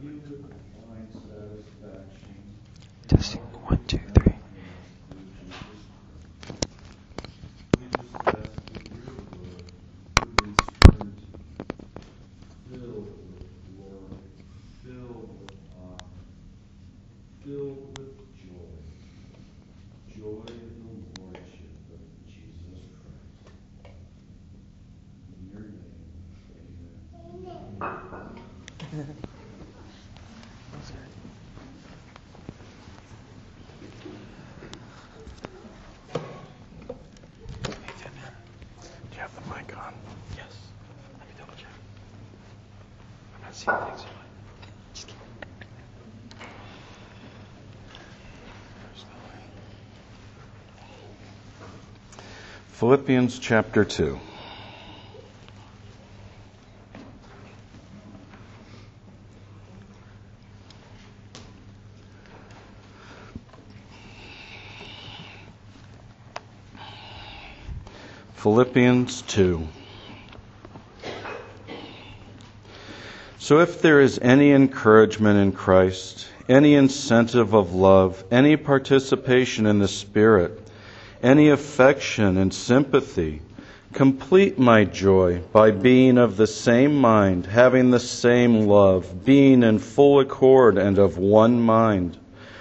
Testing 1, 2, 3. Filled with joy. Joy in the Lordship of Jesus Christ. In your name, amen. Nathan, do you have the mic on? Yes. Let me double check. I'm not seeing things. Just kidding. Philippians chapter 2. Philippians 2. So if there is any encouragement in Christ, any incentive of love, any participation in the Spirit, any affection and sympathy, complete my joy by being of the same mind, having the same love, being in full accord and of one mind.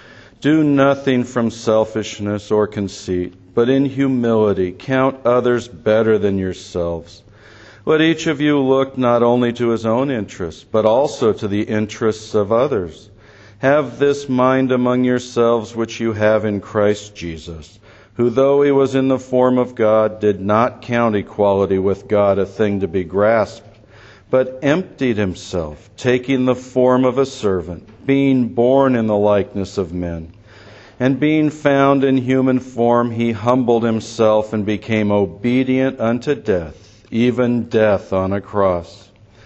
Do nothing from selfishness or conceit, but in humility count others better than yourselves. Let each of you look not only to his own interests, but also to the interests of others. Have this mind among yourselves which you have in Christ Jesus, who, though he was in the form of God, did not count equality with God a thing to be grasped, but emptied himself, taking the form of a servant, being born in the likeness of men. And being found in human form, he humbled himself and became obedient unto death, even death on a cross.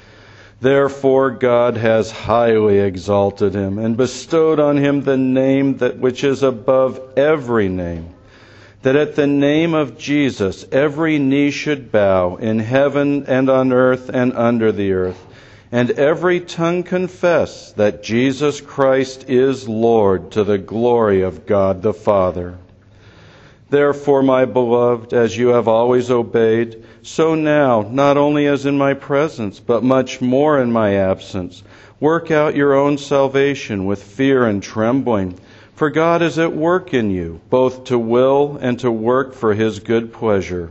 Therefore God has highly exalted him and bestowed on him the name that which is above every name, that at the name of Jesus every knee should bow in heaven and on earth and under the earth, and every tongue confess that Jesus Christ is Lord, to the glory of God the Father. Therefore, my beloved, as you have always obeyed, so now, not only as in my presence, but much more in my absence, work out your own salvation with fear and trembling. For God is at work in you, both to will and to work for his good pleasure.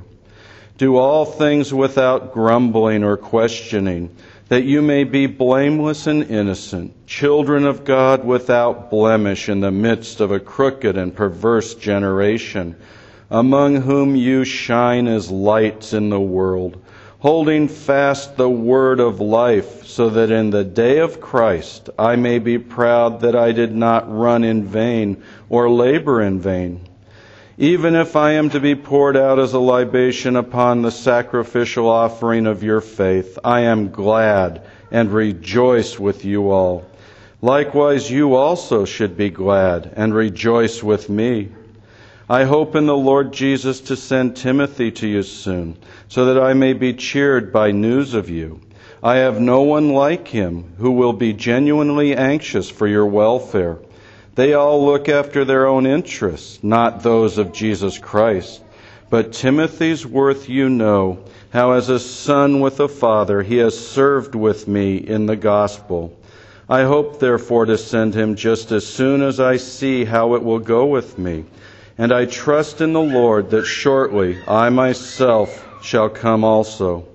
Do all things without grumbling or questioning, that you may be blameless and innocent, children of God without blemish in the midst of a crooked and perverse generation, among whom you shine as lights in the world, holding fast the word of life, so that in the day of Christ I may be proud that I did not run in vain or labor in vain. Even if I am to be poured out as a libation upon the sacrificial offering of your faith, I am glad and rejoice with you all. Likewise, you also should be glad and rejoice with me. I hope in the Lord Jesus to send Timothy to you soon, so that I may be cheered by news of you. I have no one like him who will be genuinely anxious for your welfare. They all look after their own interests, not those of Jesus Christ. But Timothy's worth you know, how as a son with a father he has served with me in the gospel. I hope therefore to send him just as soon as I see how it will go with me. And I trust in the Lord that shortly I myself shall come also.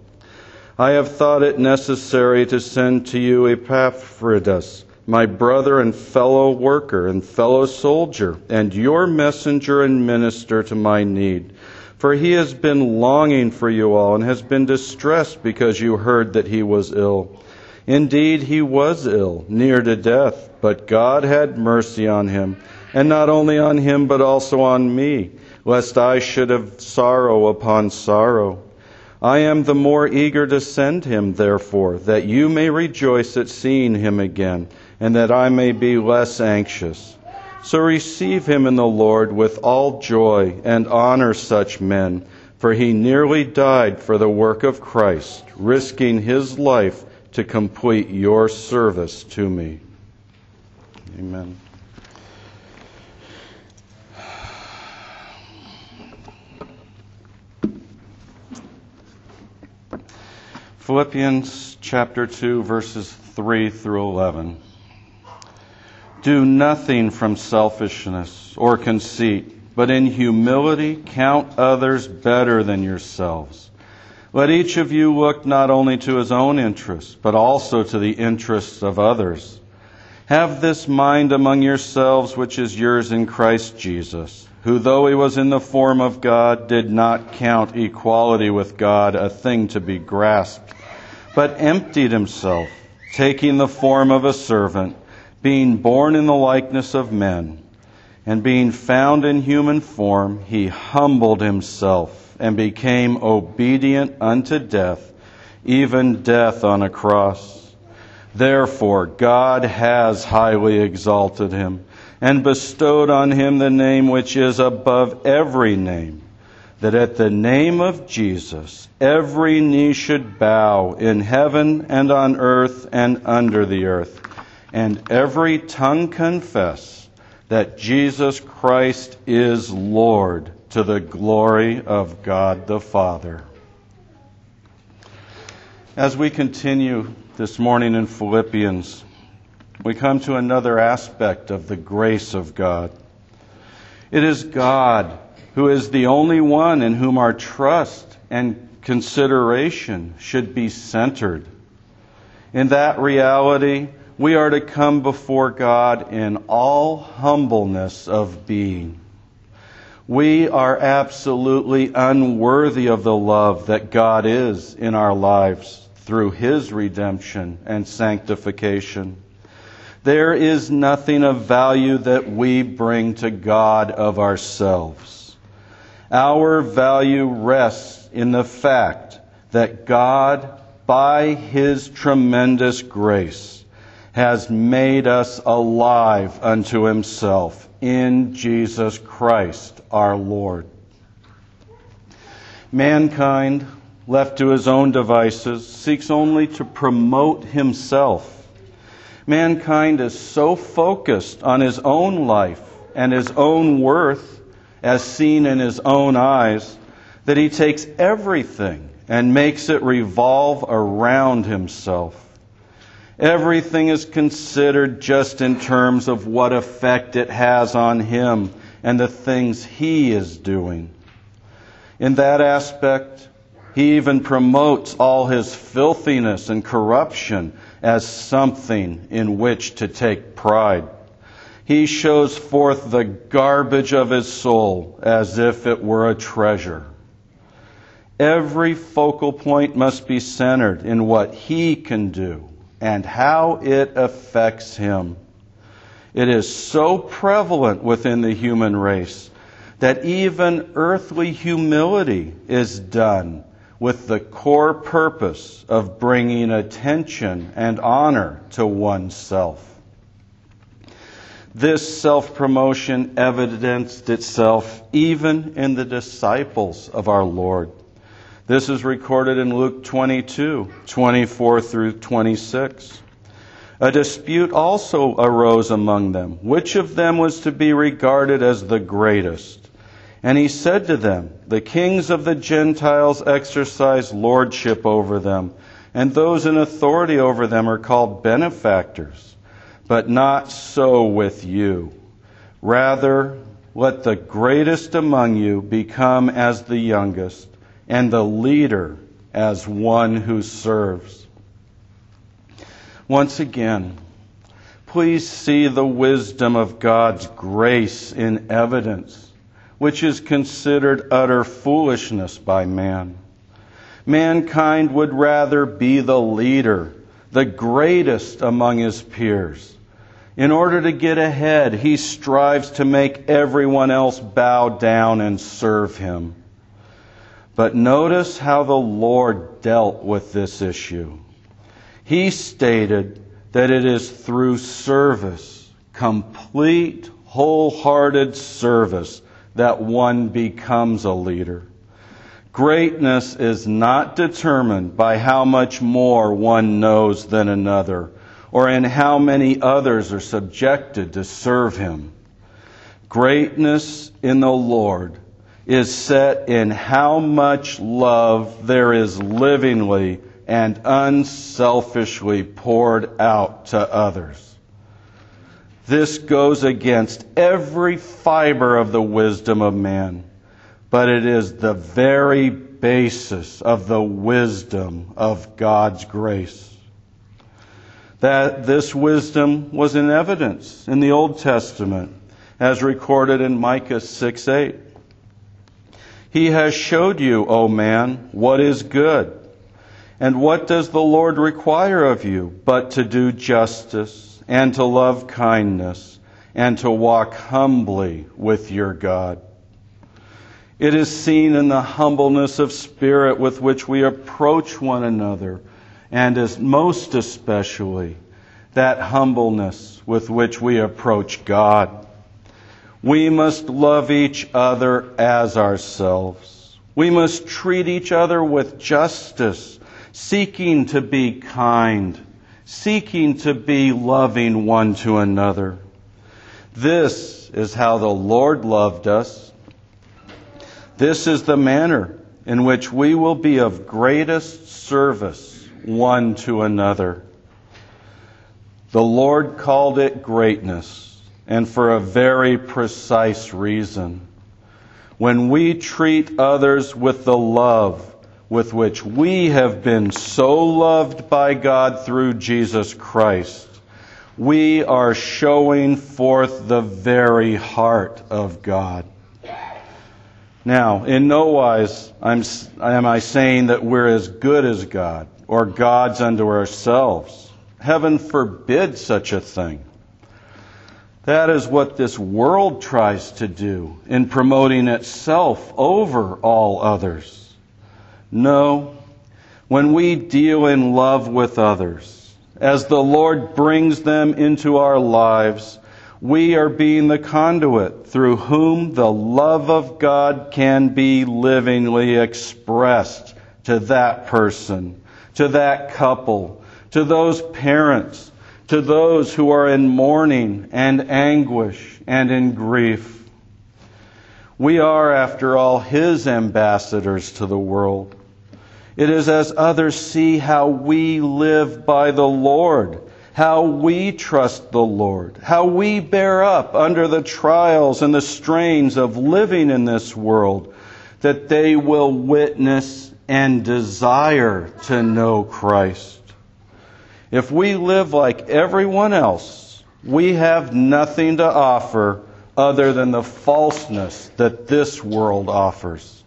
I have thought it necessary to send to you Epaphroditus, my brother and fellow worker and fellow soldier, and your messenger and minister to my need. For he has been longing for you all and has been distressed because you heard that he was ill. Indeed, he was ill, near to death, but God had mercy on him, and not only on him but also on me, lest I should have sorrow upon sorrow. I am the more eager to send him, therefore, that you may rejoice at seeing him again, and that I may be less anxious. So receive him in the Lord with all joy and honor such men, for he nearly died for the work of Christ, risking his life to complete your service to me. Amen. Philippians chapter 2, verses 3 through 11. Do nothing from selfishness or conceit, but in humility count others better than yourselves. Let each of you look not only to his own interests, but also to the interests of others. Have this mind among yourselves, which is yours in Christ Jesus, who, though he was in the form of God, did not count equality with God a thing to be grasped, but emptied himself, taking the form of a servant, being born in the likeness of men. And being found in human form, he humbled himself and became obedient unto death, even death on a cross. Therefore God has highly exalted him and bestowed on him the name which is above every name, that at the name of Jesus every knee should bow in heaven and on earth and under the earth, and every tongue confess that Jesus Christ is Lord, to the glory of God the Father. As we continue this morning in Philippians, we come to another aspect of the grace of God. It is God who is the only one in whom our trust and consideration should be centered. In that reality, we are to come before God in all humbleness of being. We are absolutely unworthy of the love that God is in our lives through his redemption and sanctification. There is nothing of value that we bring to God of ourselves. Our value rests in the fact that God, by his tremendous grace, has made us alive unto himself in Jesus Christ our Lord. Mankind, left to his own devices, seeks only to promote himself. Mankind is so focused on his own life and his own worth, as seen in his own eyes, that he takes everything and makes it revolve around himself. Everything is considered just in terms of what effect it has on him and the things he is doing. In that aspect, he even promotes all his filthiness and corruption as something in which to take pride. He shows forth the garbage of his soul as if it were a treasure. Every focal point must be centered in what he can do and how it affects him. It is so prevalent within the human race that even earthly humility is done with the core purpose of bringing attention and honor to oneself. This self-promotion evidenced itself even in the disciples of our Lord. This is recorded in Luke 22, 24 through 26. A dispute also arose among them, which of them was to be regarded as the greatest. And he said to them, the kings of the Gentiles exercise lordship over them, and those in authority over them are called benefactors. But not so with you. Rather, let the greatest among you become as the youngest, and the leader as one who serves. Once again, please see the wisdom of God's grace in evidence, which is considered utter foolishness by man. Mankind would rather be the leader, the greatest among his peers. In order to get ahead, he strives to make everyone else bow down and serve him. But notice how the Lord dealt with this issue. He stated that it is through service, complete, wholehearted service, that one becomes a leader. Greatness is not determined by how much more one knows than another, or in how many others are subjected to serve him. Greatness in the Lord is set in how much love there is livingly and unselfishly poured out to others. This goes against every fiber of the wisdom of man, but it is the very basis of the wisdom of God's grace. That this wisdom was in evidence in the Old Testament, as recorded in Micah 6:8. He has showed you, O man, what is good. And what does the Lord require of you but to do justice and to love kindness and to walk humbly with your God? It is seen in the humbleness of spirit with which we approach one another, and as most especially that humbleness with which we approach God. We must love each other as ourselves. We must treat each other with justice, seeking to be kind, seeking to be loving one to another. This is how the Lord loved us. This is the manner in which we will be of greatest service one to another. The Lord called it greatness, and for a very precise reason. When we treat others with the love with which we have been so loved by God through Jesus Christ, we are showing forth the very heart of God. Now, in no wise am I saying that we're as good as God, or gods unto ourselves. Heaven forbid such a thing. That is what this world tries to do in promoting itself over all others. No, when we deal in love with others, as the Lord brings them into our lives, we are being the conduit through whom the love of God can be livingly expressed to that person, to that couple, to those parents, to those who are in mourning and anguish and in grief. We are, after all, His ambassadors to the world. It is as others see how we live by the Lord, how we trust the Lord, how we bear up under the trials and the strains of living in this world, that they will witness and desire to know Christ. If we live like everyone else, we have nothing to offer other than the falseness that this world offers.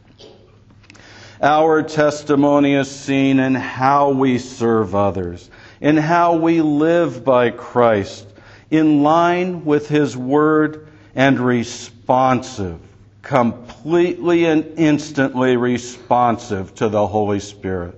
Our testimony is seen in how we serve others, in how we live by Christ, in line with His Word and responsive, completely and instantly responsive to the Holy Spirit.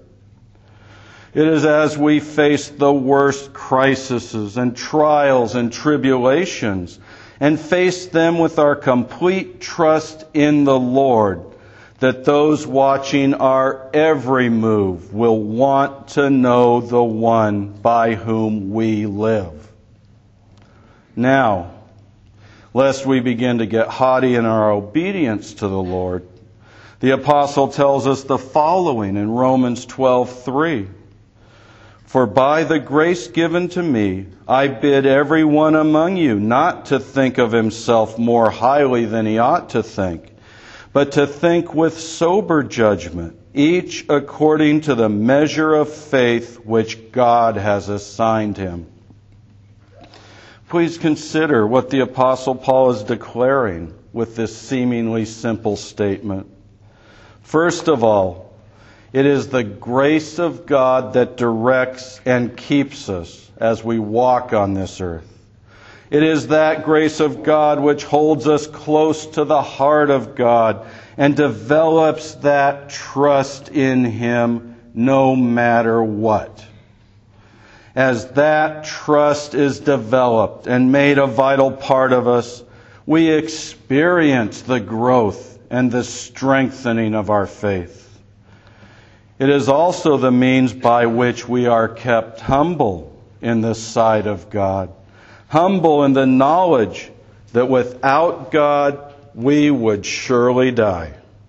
It is as we face the worst crises and trials and tribulations and face them with our complete trust in the Lord that those watching our every move will want to know the one by whom we live. Now, lest we begin to get haughty in our obedience to the Lord, the apostle tells us the following in Romans 12:3. For by the grace given to me, I bid every one among you not to think of himself more highly than he ought to think, but to think with sober judgment, each according to the measure of faith which God has assigned him. Please consider what the Apostle Paul is declaring with this seemingly simple statement. First of all, it is the grace of God that directs and keeps us as we walk on this earth. It is that grace of God which holds us close to the heart of God and develops that trust in Him no matter what. As that trust is developed and made a vital part of us, we experience the growth and the strengthening of our faith. It is also the means by which we are kept humble in the sight of God, humble in the knowledge that without God we would surely die.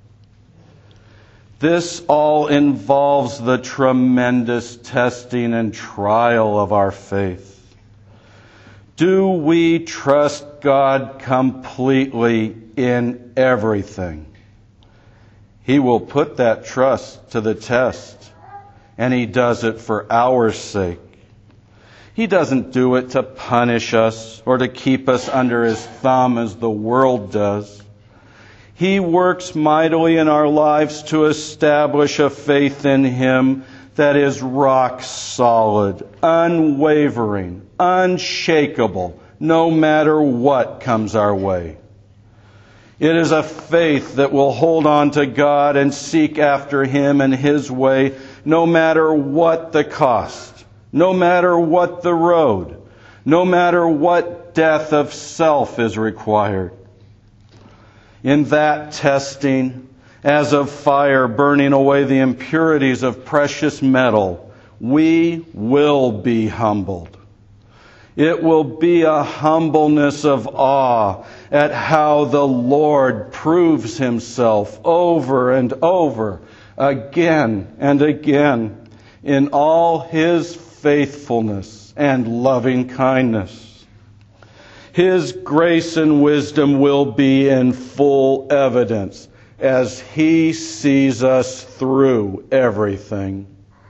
This all involves the tremendous testing and trial of our faith. Do we trust God completely in everything? He will put that trust to the test, and He does it for our sake. He doesn't do it to punish us or to keep us under His thumb as the world does. He works mightily in our lives to establish a faith in Him that is rock solid, unwavering, unshakable, no matter what comes our way. It is a faith that will hold on to God and seek after Him and His way, no matter what the cost, no matter what the road, no matter what death of self is required. In that testing, as of fire burning away the impurities of precious metal, we will be humbled. It will be a humbleness of awe at how the Lord proves Himself over and over, again and again, in all His faithfulness and loving kindness. His grace and wisdom will be in full evidence as He sees us through everything.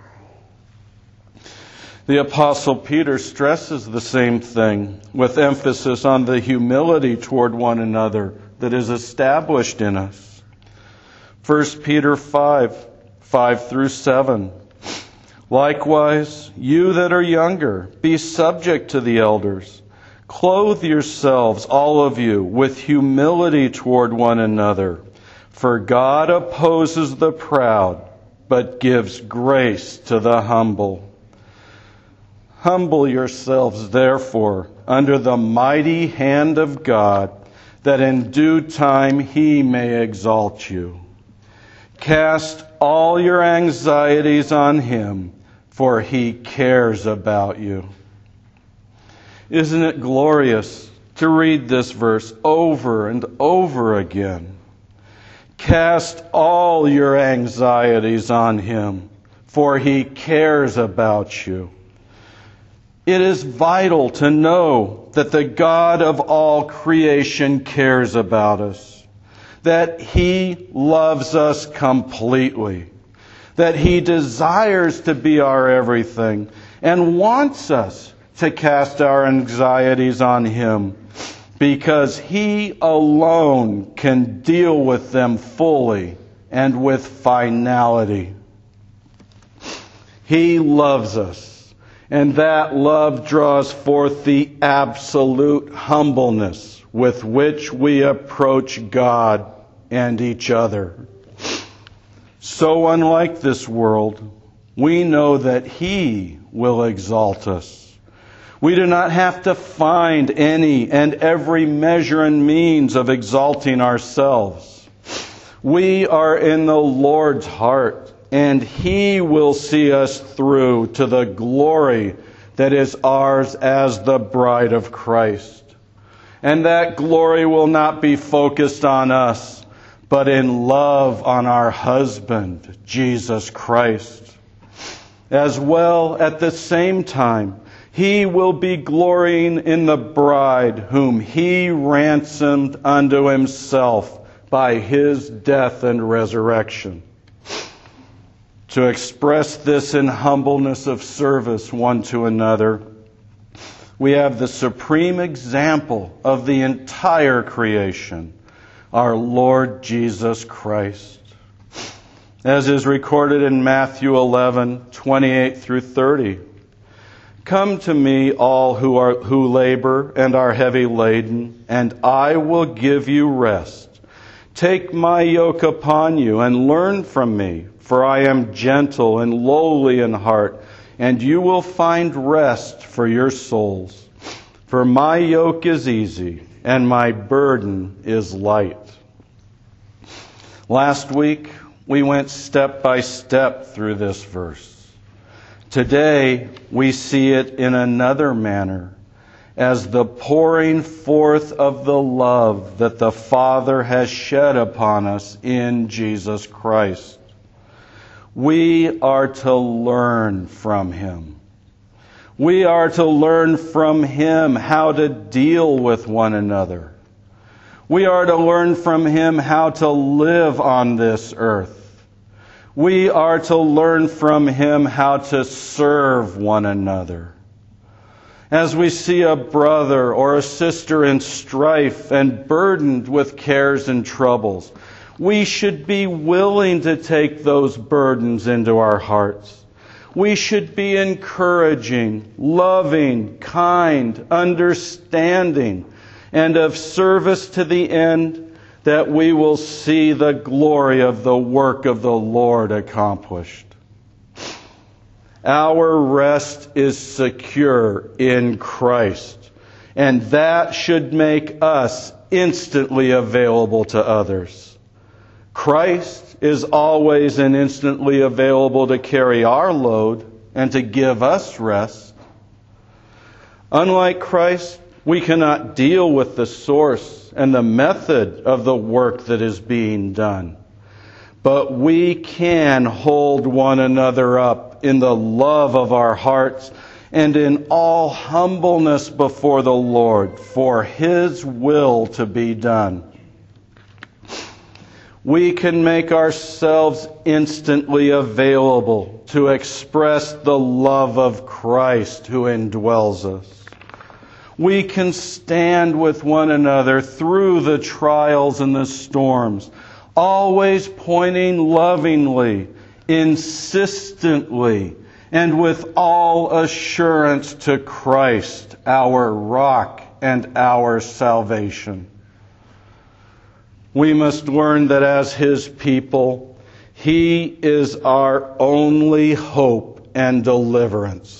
The Apostle Peter stresses the same thing with emphasis on the humility toward one another that is established in us. 1 Peter 5:5-7. Likewise, you that are younger, be subject to the elders. Clothe yourselves, all of you, with humility toward one another. For God opposes the proud, but gives grace to the humble. Humble yourselves, therefore, under the mighty hand of God, that in due time He may exalt you. Cast all your anxieties on Him, for He cares about you. Isn't it glorious to read this verse over and over again? Cast all your anxieties on Him, for He cares about you. It is vital to know that the God of all creation cares about us, that He loves us completely, that He desires to be our everything and wants us to cast our anxieties on Him, because He alone can deal with them fully and with finality. He loves us, and that love draws forth the absolute humbleness with which we approach God and each other. So unlike this world, we know that He will exalt us. We do not have to find any and every measure and means of exalting ourselves. We are in the Lord's heart, and He will see us through to the glory that is ours as the bride of Christ. And that glory will not be focused on us, but in love on our husband, Jesus Christ. As well, at the same time, He will be glorying in the bride whom He ransomed unto Himself by His death and resurrection. To express this in humbleness of service one to another, we have the supreme example of the entire creation, our Lord Jesus Christ. As is recorded in Matthew 11:28-30. Come to me, all who labor and are heavy laden, and I will give you rest. Take my yoke upon you and learn from me, for I am gentle and lowly in heart, and you will find rest for your souls. For my yoke is easy and my burden is light. Last week, we went step by step through this verse. Today, we see it in another manner, as the pouring forth of the love that the Father has shed upon us in Jesus Christ. We are to learn from Him. We are to learn from Him how to deal with one another. We are to learn from Him how to live on this earth. We are to learn from Him how to serve one another. As we see a brother or a sister in strife and burdened with cares and troubles, we should be willing to take those burdens into our hearts. We should be encouraging, loving, kind, understanding, and of service to the end that we will see the glory of the work of the Lord accomplished. Our rest is secure in Christ, and that should make us instantly available to others. Christ is always and instantly available to carry our load and to give us rest. Unlike Christ, we cannot deal with the source and the method of the work that is being done. But we can hold one another up in the love of our hearts and in all humbleness before the Lord for His will to be done. We can make ourselves instantly available to express the love of Christ who indwells us. We can stand with one another through the trials and the storms, always pointing lovingly, insistently, and with all assurance to Christ, our rock and our salvation. We must learn that as His people, He is our only hope and deliverance.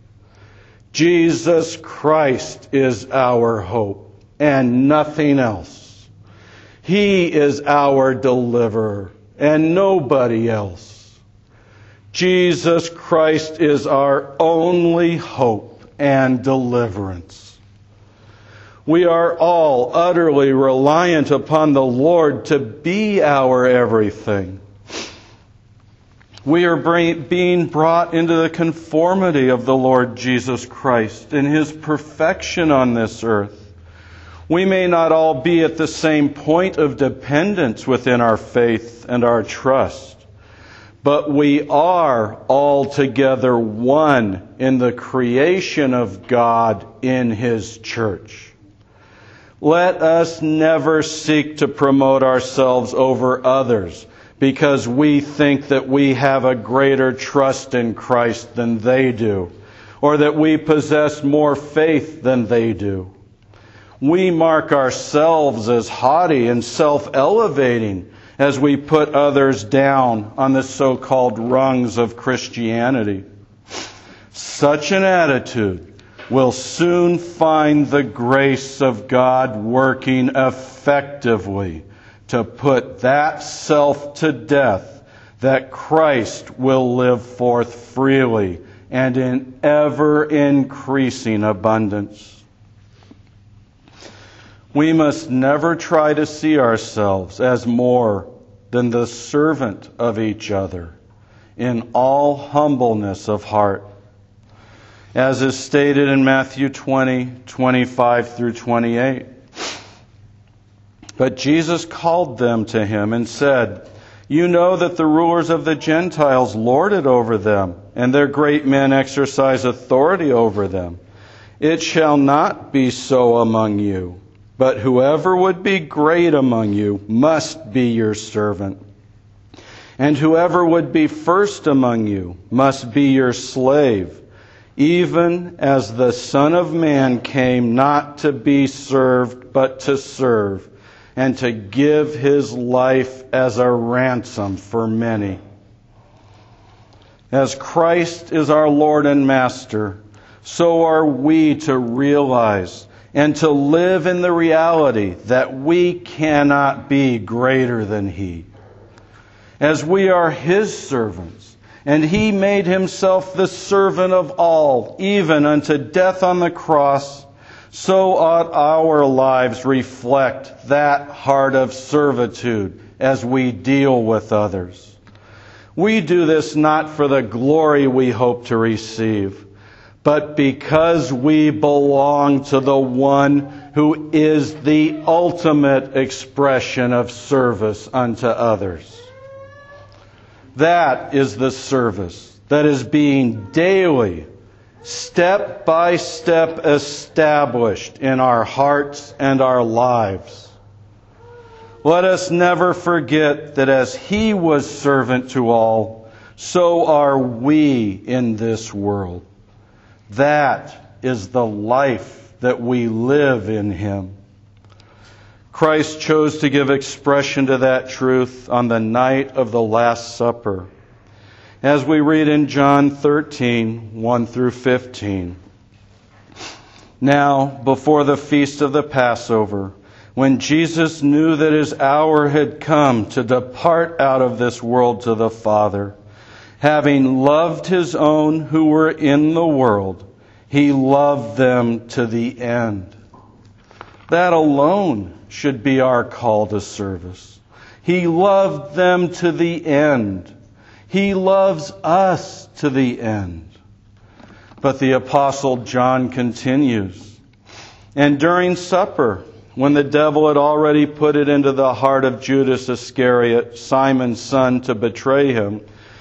Jesus Christ is our hope and nothing else. He is our deliverer and nobody else. Jesus Christ is our only hope and deliverance. We are all utterly reliant upon the Lord to be our everything. We are being brought into the conformity of the Lord Jesus Christ in His perfection on this earth. We may not all be at the same point of dependence within our faith and our trust, but we are all together one in the creation of God in His church. Let us never seek to promote ourselves over others, because we think that we have a greater trust in Christ than they do, or that we possess more faith than they do. We mark ourselves as haughty and self-elevating as we put others down on the so-called rungs of Christianity. Such an attitude will soon find the grace of God working effectively to put that self to death, that Christ will live forth freely and in ever-increasing abundance. We must never try to see ourselves as more than the servant of each other in all humbleness of heart. As is stated in Matthew 20:25 through 28. But Jesus called them to Him and said, "You know that the rulers of the Gentiles lord it over them, and their great men exercise authority over them. It shall not be so among you, but whoever would be great among you must be your servant. And whoever would be first among you must be your slave, even as the Son of Man came not to be served, but to serve, and to give His life as a ransom for many." As Christ is our Lord and Master, so are we to realize and to live in the reality that we cannot be greater than He. As we are His servants, And he made himself the servant of all, even unto death on the cross. So ought our lives reflect that heart of servitude as we deal with others. We do this not for the glory we hope to receive, but because we belong to the one who is the ultimate expression of service unto others. That is the service that is being daily, step by step established in our hearts and our lives. Let us never forget that as He was servant to all, so are we in this world. That is the life that we live in Him. Christ chose to give expression to that truth on the night of the Last Supper. As we read in John 13, 1 through 15. Now, before the feast of the Passover, when Jesus knew that His hour had come to depart out of this world to the Father, having loved His own who were in the world, He loved them to the end. That alone should be our call to service. He loved them to the end. He loves us to the end. But the Apostle John continues. And during supper, when the devil had already put it into the heart of Judas Iscariot, Simon's son, to betray Him,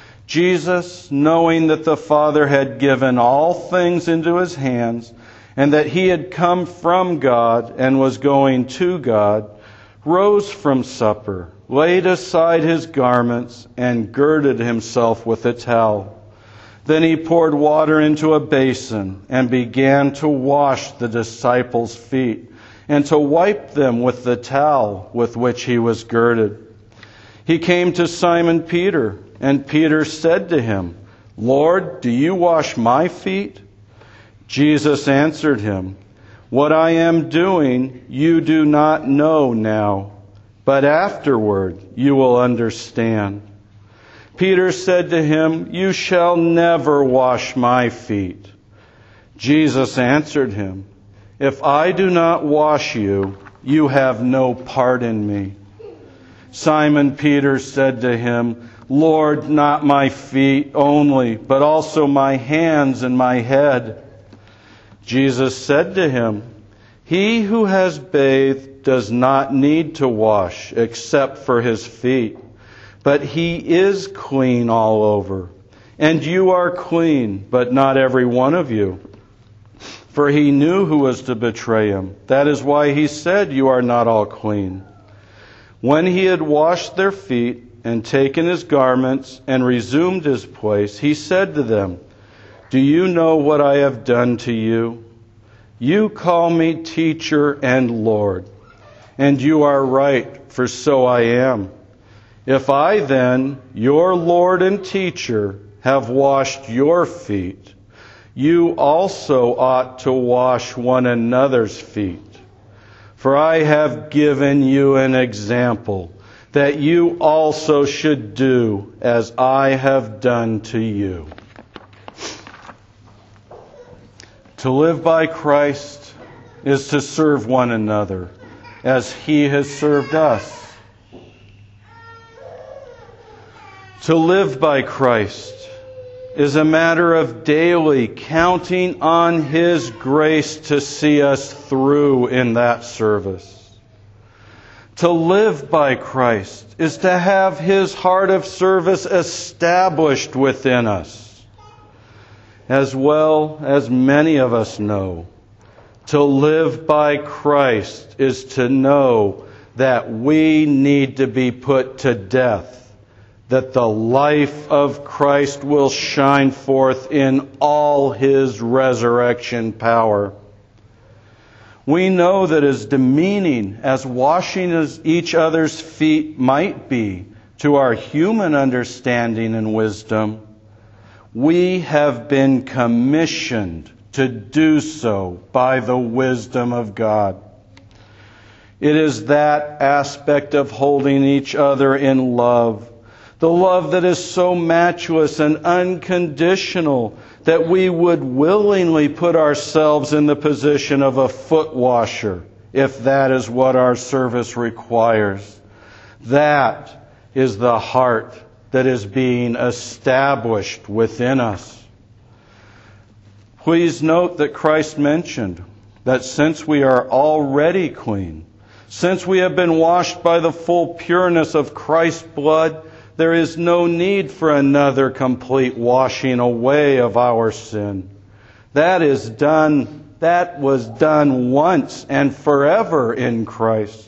Jesus, knowing that the Father had given all things into His hands, and that He had come from God and was going to God, rose from supper, laid aside His garments, and girded Himself with a towel. Then He poured water into a basin and began to wash the disciples' feet and to wipe them with the towel with which He was girded. He came to Simon Peter, and Peter said to Him, Lord, do you wash my feet? Jesus answered him, What I am doing you do not know now, but afterward you will understand. Peter said to Him, You shall never wash my feet. Jesus answered him, If I do not wash you, you have no part in me. Simon Peter said to Him, Lord, not my feet only, but also my hands and my head. Jesus said to him, He who has bathed does not need to wash except for his feet, but he is clean all over. And you are clean, but not every one of you. For He knew who was to betray Him. That is why He said, You are not all clean. When He had washed their feet and taken His garments and resumed His place, He said to them, Do you know what I have done to you? You call me teacher and Lord, and you are right, for so I am. If I then, your Lord and teacher, have washed your feet, you also ought to wash one another's feet. For I have given you an example, that you also should do as I have done to you. To live by Christ is to serve one another as He has served us. To live by Christ is a matter of daily counting on His grace to see us through in that service. To live by Christ is to have His heart of service established within us. As well as many of us know, to live by Christ is to know that we need to be put to death, that the life of Christ will shine forth in all His resurrection power. We know that as demeaning as washing each other's feet might be to our human understanding and wisdom, we have been commissioned to do so by the wisdom of God. It is that aspect of holding each other in love, The love that is so matchless and unconditional that we would willingly put ourselves in the position of a foot washer if that is what our service requires. That is the heart that is being established within us. Please note that Christ mentioned that since we are already clean, since we have been washed by the full pureness of Christ's blood, there is no need for another complete washing away of our sin. That was done once and forever in Christ.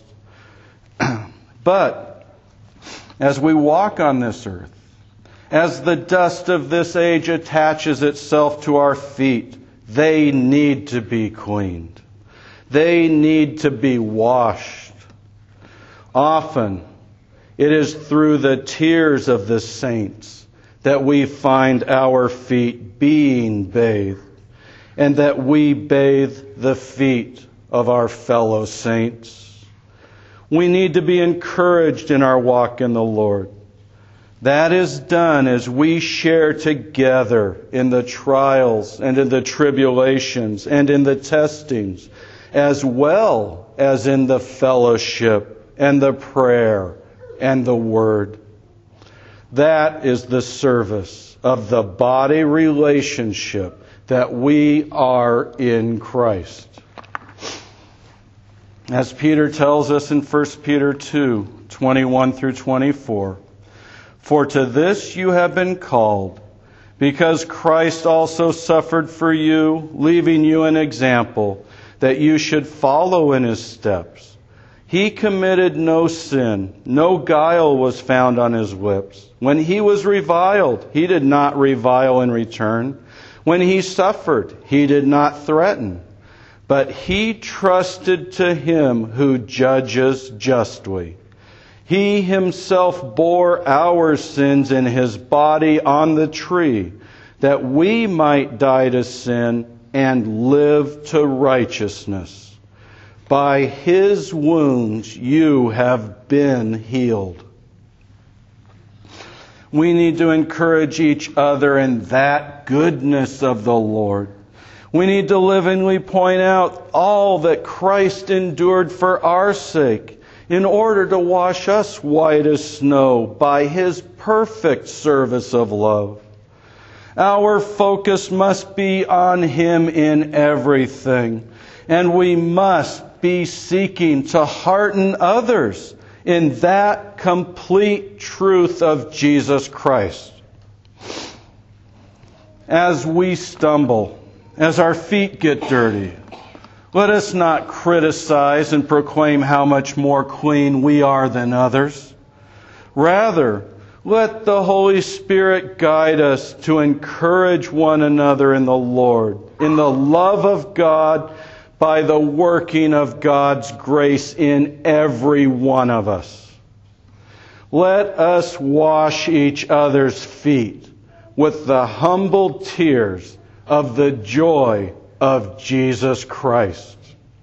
But as we walk on this earth, as the dust of this age attaches itself to our feet, they need to be cleaned. They need to be washed. Often, it is through the tears of the saints that we find our feet being bathed, and that we bathe the feet of our fellow saints. We need to be encouraged in our walk in the Lord. That is done as we share together in the trials and in the tribulations and in the testings, as well as in the fellowship and the prayer and the word. That is the service of the body relationship that we are in Christ. As Peter tells us in 1 Peter 2:21 through 24, "For to this you have been called, because Christ also suffered for you, leaving you an example, that you should follow in his steps. He committed no sin, no guile was found on his lips. When he was reviled, he did not revile in return. When he suffered, he did not threaten. But he trusted to him who judges justly. He himself bore our sins in his body on the tree, that we might die to sin and live to righteousness. By his wounds you have been healed." We need to encourage each other in that goodness of the Lord. We need to livingly point out all that Christ endured for our sake in order to wash us white as snow by his perfect service of love. Our focus must be on him in everything, and we must be seeking to hearten others in that complete truth of Jesus Christ. As we stumble, as our feet get dirty, let us not criticize and proclaim how much more clean we are than others. Rather, let the Holy Spirit guide us to encourage one another in the Lord, in the love of God, by the working of God's grace in every one of us. Let us wash each other's feet with the humble tears of the joy of Jesus Christ.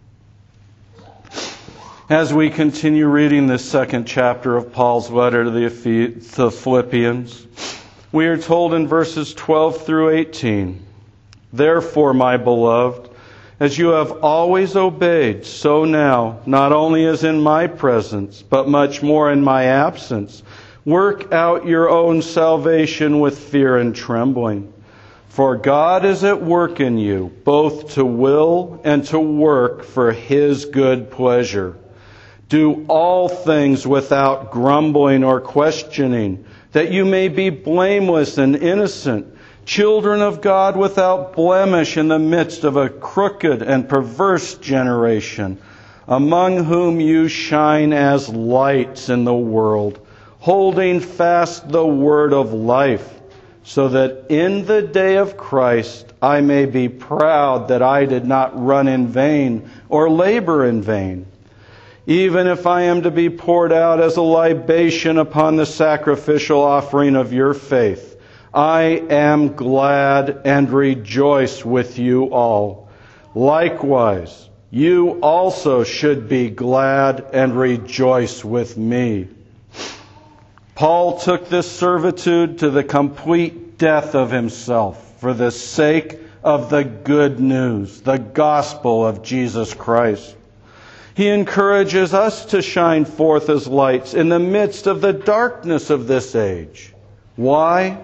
As we continue reading this second chapter of Paul's letter to the Philippians, we are told in verses 12 through 18, "Therefore, my beloved, as you have always obeyed, so now, not only as in my presence, but much more in my absence, work out your own salvation with fear and trembling. For God is at work in you, both to will and to work for his good pleasure. Do all things without grumbling or questioning, that you may be blameless and innocent, children of God without blemish in the midst of a crooked and perverse generation, among whom you shine as lights in the world, holding fast the word of life, so that in the day of Christ I may be proud that I did not run in vain or labor in vain. Even if I am to be poured out as a libation upon the sacrificial offering of your faith, I am glad and rejoice with you all. Likewise, you also should be glad and rejoice with me." Paul took this servitude to the complete death of himself for the sake of the good news, the gospel of Jesus Christ. He encourages us to shine forth as lights in the midst of the darkness of this age. Why?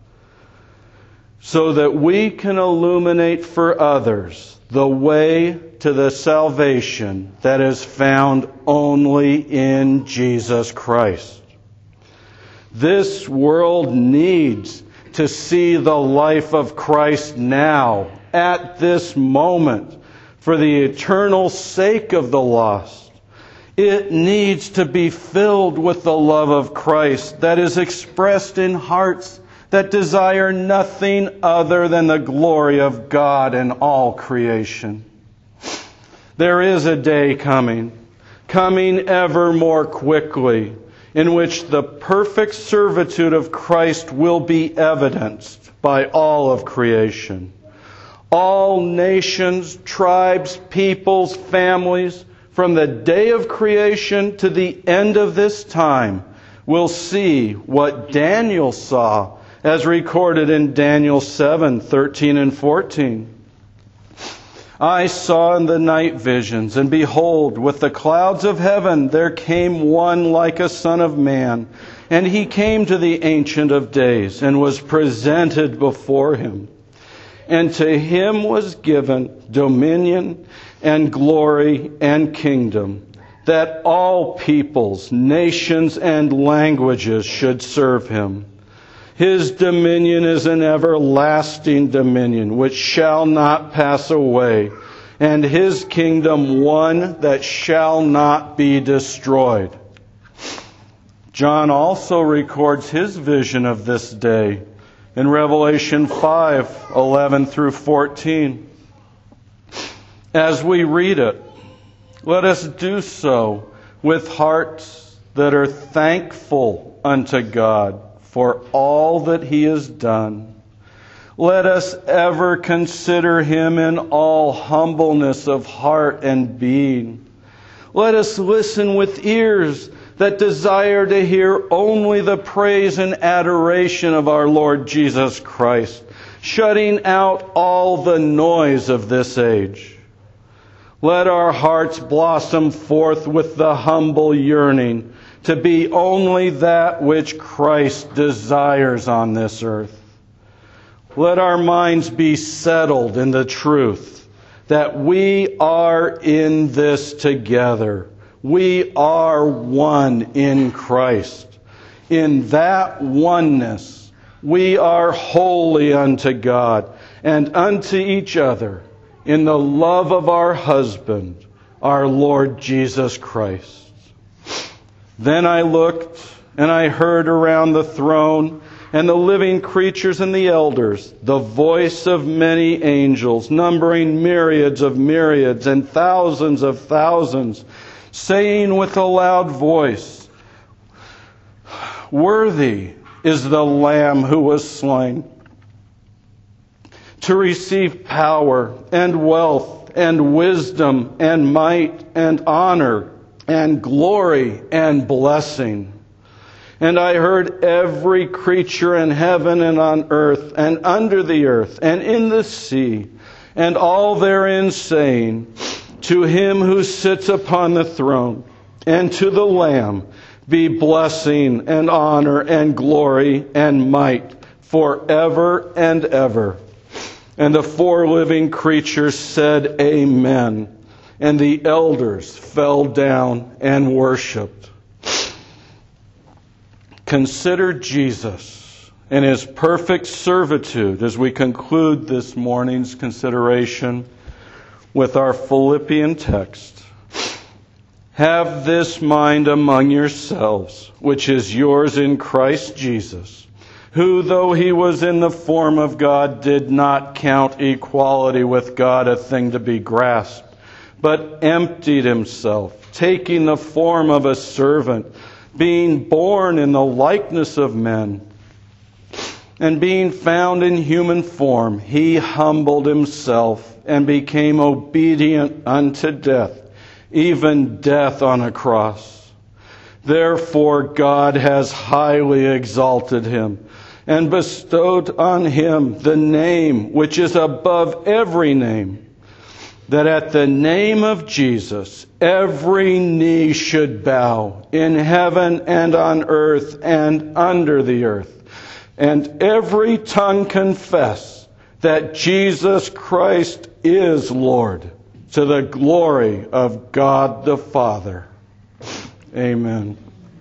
So that we can illuminate for others the way to the salvation that is found only in Jesus Christ. This world needs to see the life of Christ now, at this moment, for the eternal sake of the lost. It needs to be filled with the love of Christ that is expressed in hearts that desire nothing other than the glory of God in all creation. There is a day coming ever more quickly, in which the perfect servitude of Christ will be evidenced by all of creation. All nations, tribes, peoples, families, from the day of creation to the end of this time, will see what Daniel saw, as recorded in Daniel 7:13 and 14. I saw in the night visions, and behold, with the clouds of heaven there came one like a son of man. And he came to the Ancient of Days, and was presented before him. And to him was given dominion and glory and kingdom, that all peoples, nations, and languages should serve him. His dominion is an everlasting dominion, which shall not pass away, and his kingdom one that shall not be destroyed. John also records his vision of this day in Revelation 5:11 through 14. As we read it, let us do so with hearts that are thankful unto God for all that he has done. Let us ever consider him in all humbleness of heart and being. Let us listen with ears that desire to hear only the praise and adoration of our Lord Jesus Christ, shutting out all the noise of this age. Let our hearts blossom forth with the humble yearning to be only that which Christ desires on this earth. Let our minds be settled in the truth that we are in this together. We are one in Christ. In that oneness, we are holy unto God and unto each other in the love of our husband, our Lord Jesus Christ. Then I looked, and I heard around the throne and the living creatures and the elders the voice of many angels, numbering myriads of myriads and thousands of thousands, saying with a loud voice, "Worthy is the Lamb who was slain to receive power and wealth and wisdom and might and honor and glory and blessing." And I heard every creature in heaven and on earth and under the earth and in the sea and all therein saying, "To him who sits upon the throne and to the Lamb be blessing and honor and glory and might forever and ever." And the four living creatures said, "Amen." And the elders fell down and worshipped. Consider Jesus and his perfect servitude as we conclude this morning's consideration with our Philippian text. "Have this mind among yourselves, which is yours in Christ Jesus, who, though he was in the form of God, did not count equality with God a thing to be grasped, but emptied himself, taking the form of a servant, being born in the likeness of men. And being found in human form, he humbled himself and became obedient unto death, even death on a cross. Therefore God has highly exalted him and bestowed on him the name which is above every name, that at the name of Jesus every knee should bow in heaven and on earth and under the earth, and every tongue confess that Jesus Christ is Lord, to the glory of God the Father. Amen.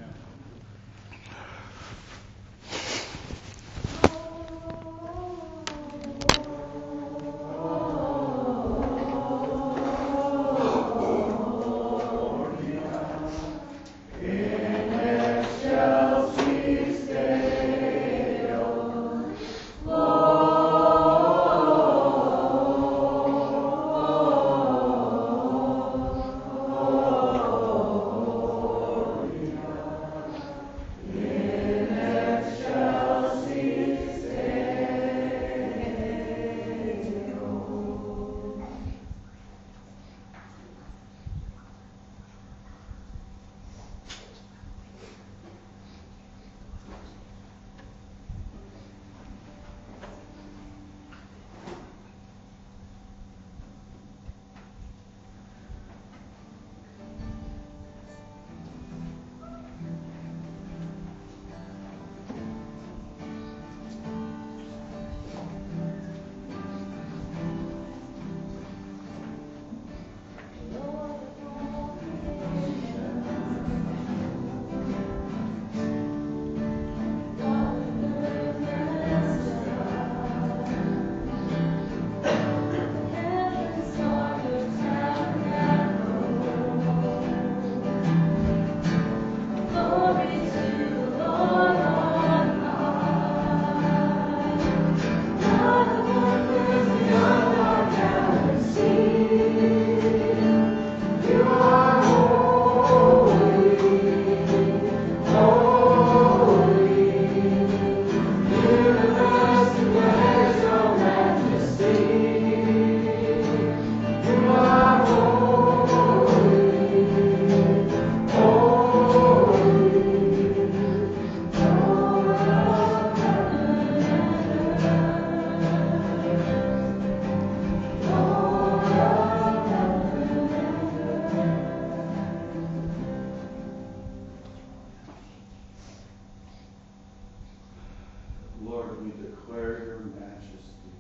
Lord, we declare your majesty.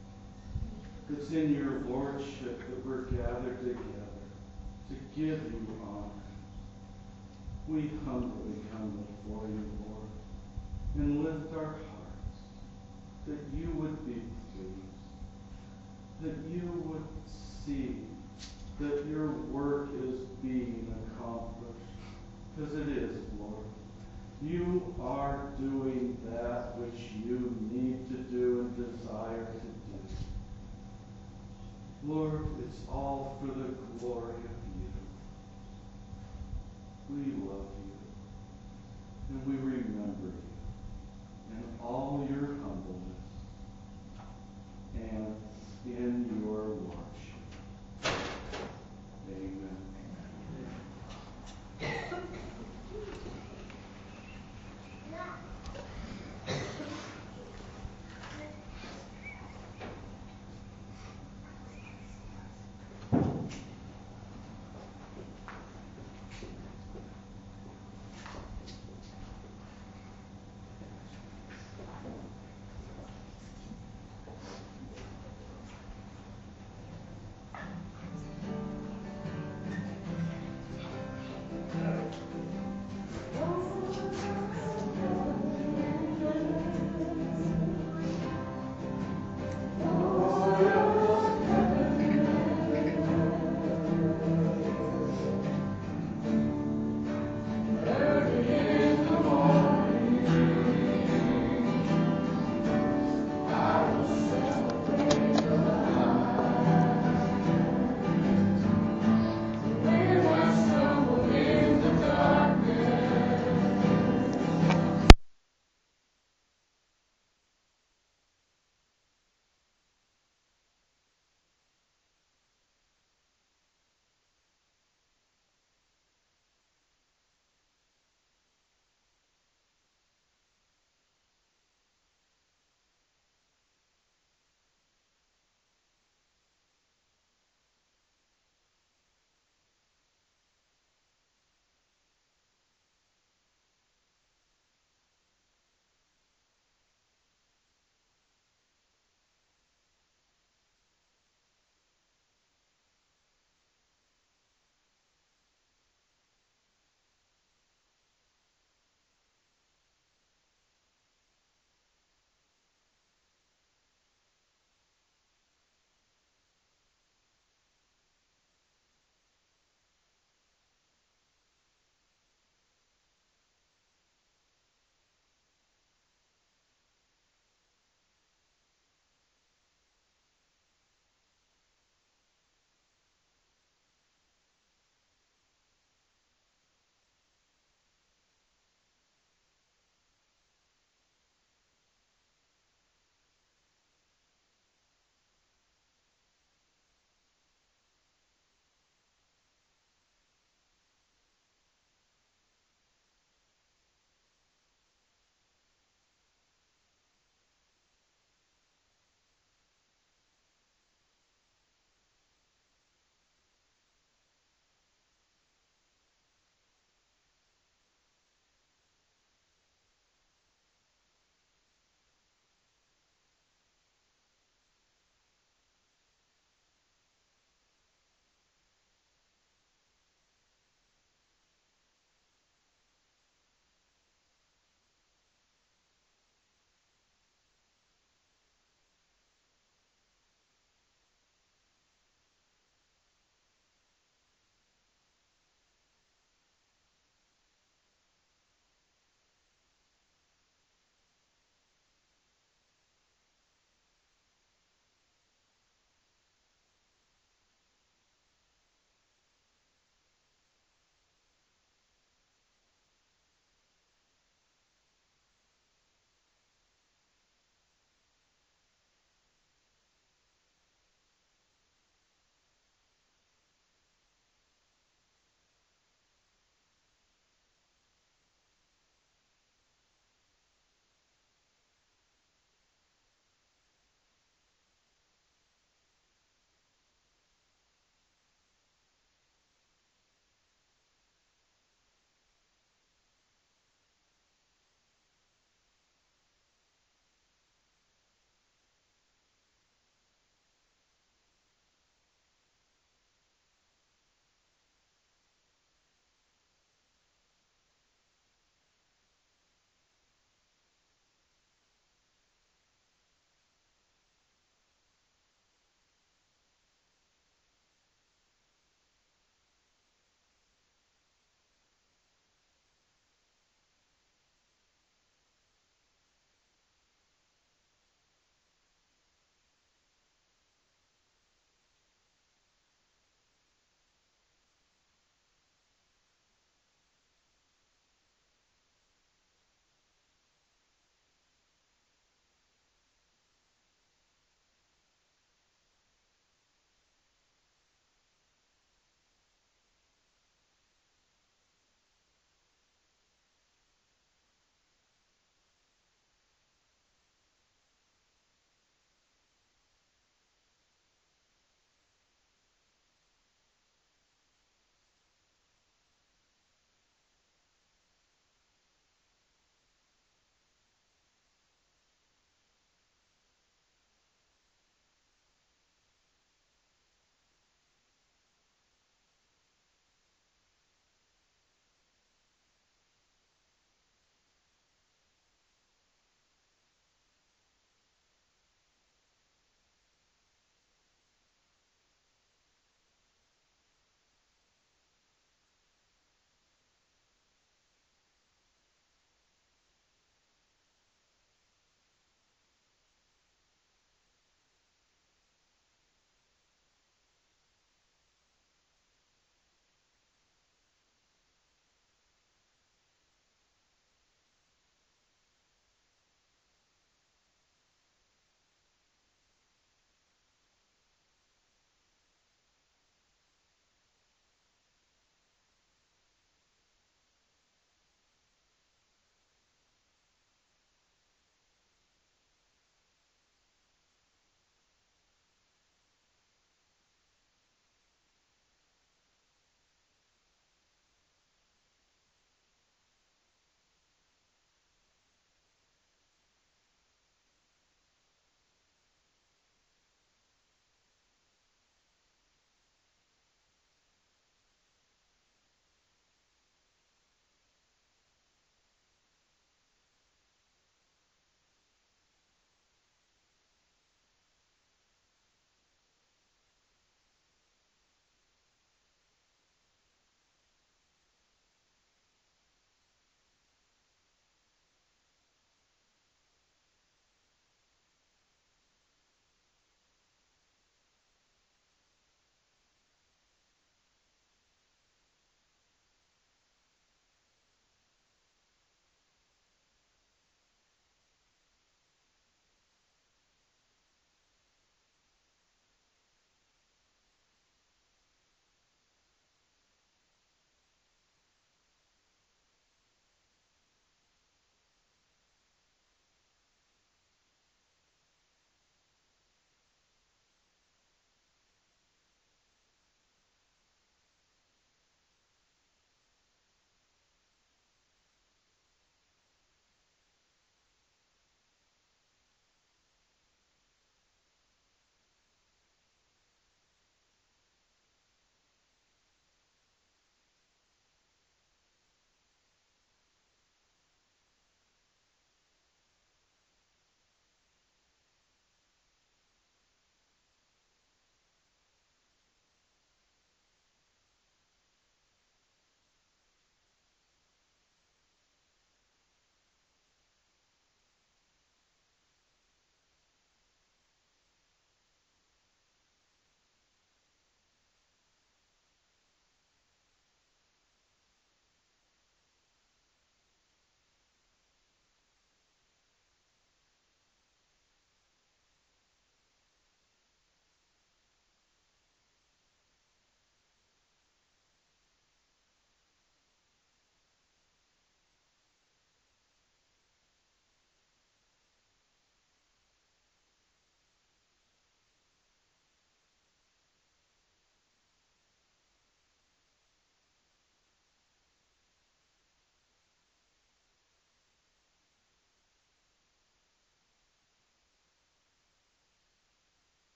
It's in your lordship that we're gathered together to give you honor. We humbly come before you, Lord, and lift our hearts that you would be pleased, that you would see that your work is being accomplished, because it is, Lord. You are doing that which you need to do and desire to do. Lord, it's all for the glory of you. We love you.